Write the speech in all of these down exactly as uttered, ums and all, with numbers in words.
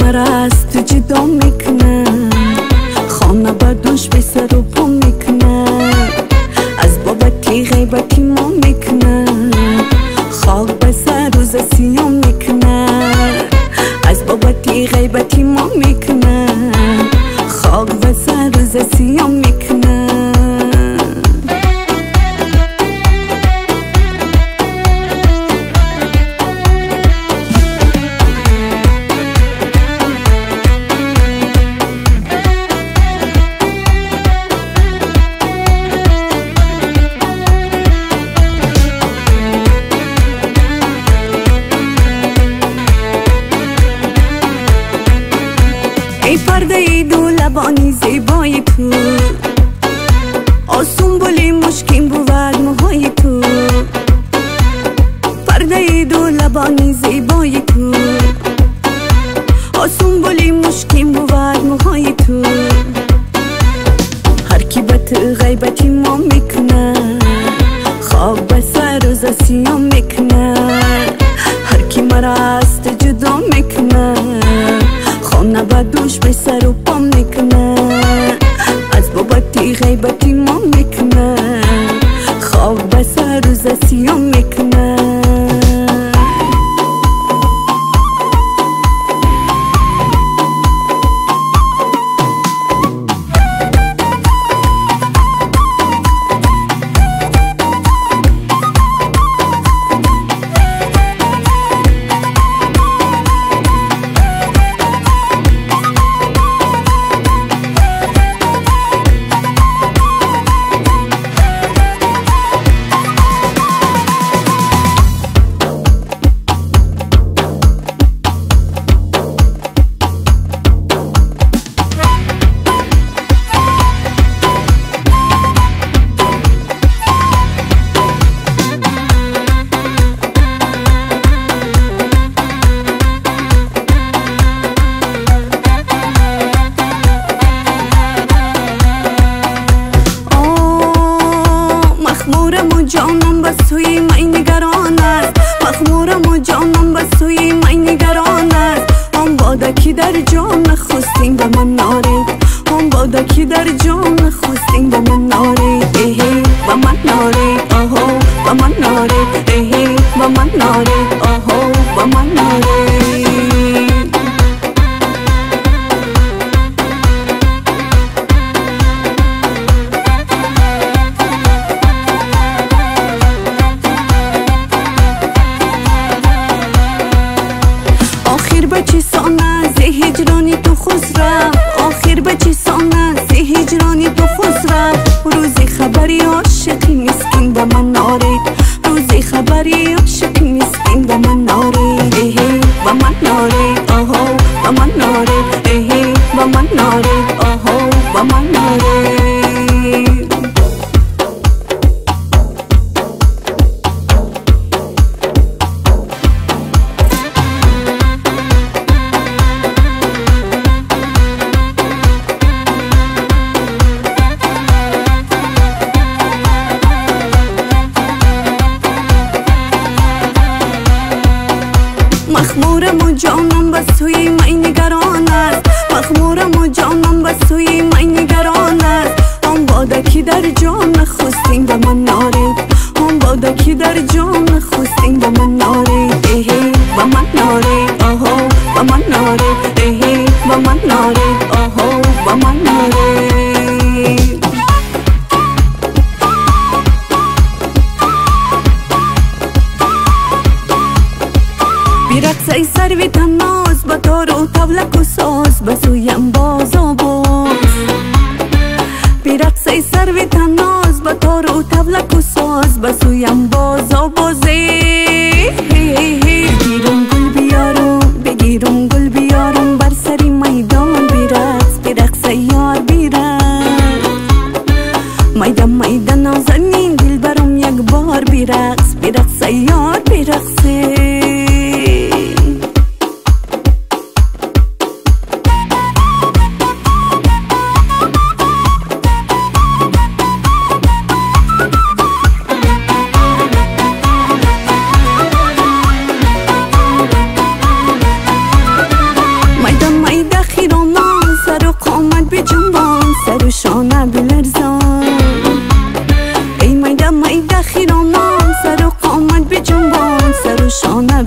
مرا از تو جدا میکنم، خانه بدوش به سر و پا میکنم، از بابتی غیبتی ما میکنم، خاک به سر روز سیام میکنم، از بابتی غیبتی ما میکنم، خاک به سر روز سیام میکنم. ای پرده ای دو لبانی زیبای تو، آسون بولی مشکین بود موهای تو، پرده ای دو لبانی زیبای تو، آسون بولی مشکین بود موهای تو، هر کی به تو غیبتی ما میکنه، خواب به سر روز سیام میکنه، هر کی مرا از تو جدا میکنه، خانه بدوش به سر و پا میکنه، از بابتی غیبتی ما میکنه، خواب به سر روز سیام میکنه. مخمورم و جانم بس توی می نگران است، مخمورم و جانم بس توی می نگران است، هم باده که در جان خستین به من نارید، هم باده که در جان خستین به من نارید، ایهی به من نارید، آهو به من نارید، ایهی به من نارید، آهو به من نارید. آخر به چی سانه زی هجرانی تو خوز رفت، آخر به چی سانه زی هجرانی تو خوز رفت، روزی خبری عاشقی مسکین به من نارید، روزی خبری عاشقی مسکین به من نارید، ایهی به من نارید، آهو به من نارید، ایهی به من نارید، آهو به من نارید. مخمورم و جانم بس توی می نگران است، مخمورم و جانم بس توی می نگران است، هم باده که در جان خستین به من نارید، هم باده که در جان خستین به من نارید، ایهی به من نارید، آهو به من نارید، ایهی به من نارید، آهو به من نارید. بیرقص ای سروی تناز با تار و تبلک و ساز، بسویم باز و باز، بیرقص ای سروی تناز با تار و تبلک و ساز، بسویم باز و بازی، بگیرم گل بیارم، بگیرم گل بیارم، بر سری میدان بیرقص، بیرقص یار بیرقص، میدان میدان نازنین دل برم یک بار بیرقص، بیرقص یار بیرقص.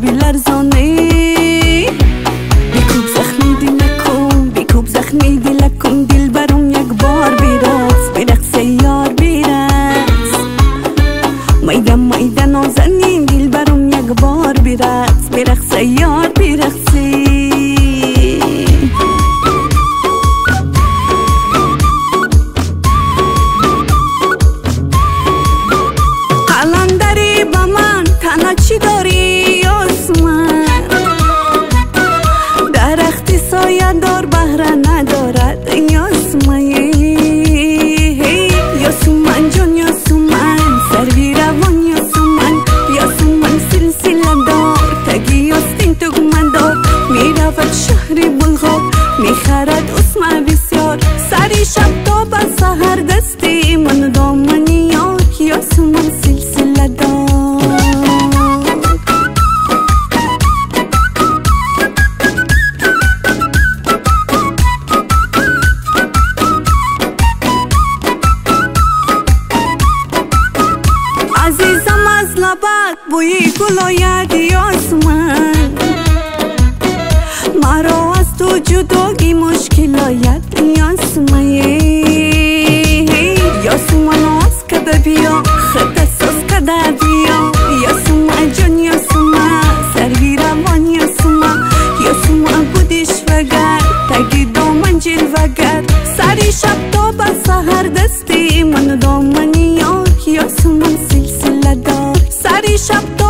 بیلرزانه بیکوب زخمی دلکم بیکوب زخمی دلکم دل برم یک بار بیرقص برقص یار بیرقص میدم میدم نازنین دل برم یک بار بیرقص برقص یار بیرقصی قلندری با من تنها چی داری آسمان درختی سایه دار بهره ندارد یاسمان یاسمان جان یاسمان سروی روان یاسمان یاسمان سلسله دار تگی آستین تگمه دار می رود شهری بلغار می خرد اسم بسیار سری شب تا به سحر دستی من دامنی یار یاسمان سلسله دار عزیزم از لبت بوی گل آید یاسمان مرا از تو جداگی مشکل آید یاسمان یاسمان آز کده بیا خط ساز کده بیا یاسمان جان یاسمان سروی روان یاسمان یاسمان بودیش وگر تگی دامن جل وگر سری شب تا به سحر دستی من دامنی یار یاسمان سلسله دار سری شب